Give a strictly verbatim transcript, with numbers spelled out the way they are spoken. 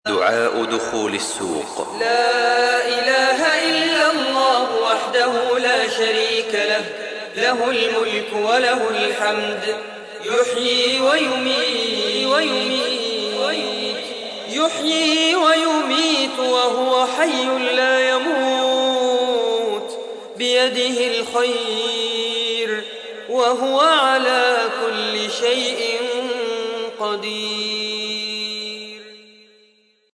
دعاء دخول السوق. لا إله إلا الله وحده لا شريك له، له الملك وله الحمد، يحيي ويميت ويميت يحيي ويميت وهو حي لا يموت، بيده الخير وهو على كل شيء قدير.